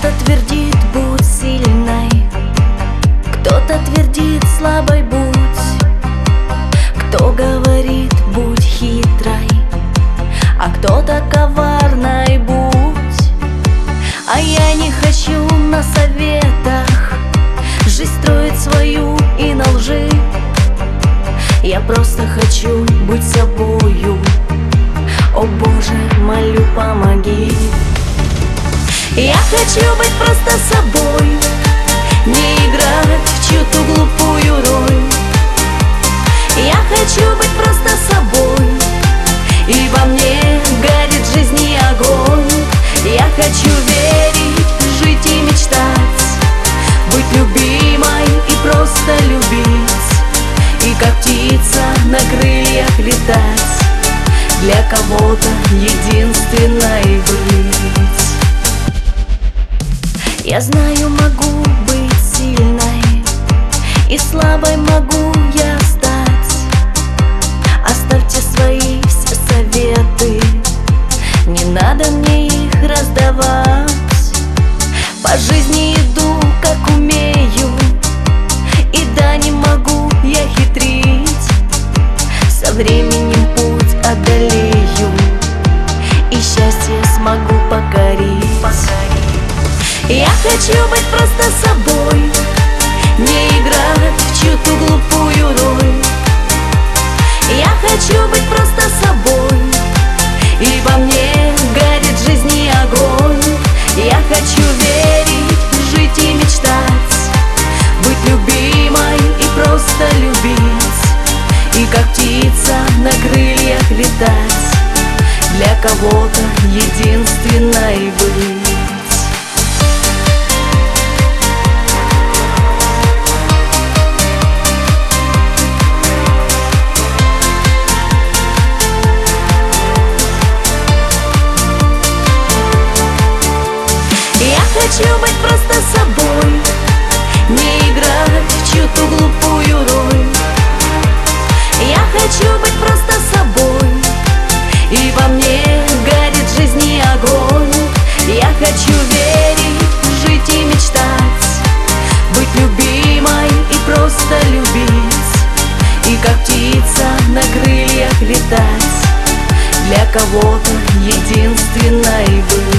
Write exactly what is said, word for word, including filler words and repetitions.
Кто-то твердит: будь сильной, кто-то твердит: слабой будь, кто говорит: будь хитрой, а кто-то коварной будь. А я не хочу на советах жизнь строить свою и на лжи. Я просто хочу быть собою. О Боже, молю, помоги. Я хочу быть просто собой, не играть в чью-то глупую роль. Я хочу быть просто собой, и во мне горит в жизни огонь. Я хочу верить, жить и мечтать, быть любимой и просто любить, и как птица на крыльях летать, для кого-то единственной быть. Я знаю, могу быть сильной, и слабой могу я стать. Оставьте свои все советы, не надо мне их раздавать. По жизни иду, как умею, и да, не могу я хитрить. Со временем путь одолею, и счастье смогу покорить. Я хочу быть просто собой, не играть в чью-то глупую роль. Я хочу быть просто собой, и во мне горит в жизни огонь. Я хочу верить, жить и мечтать, быть любимой и просто любить, и как птица на крыльях летать, для кого-то единственной быть. Я хочу быть просто собой, не играть в чью-то глупую роль. Я хочу быть просто собой, и во мне горит в жизни огонь. Я хочу верить, жить и мечтать, быть любимой и просто любить, и как птица на крыльях летать, для кого-то единственной быть.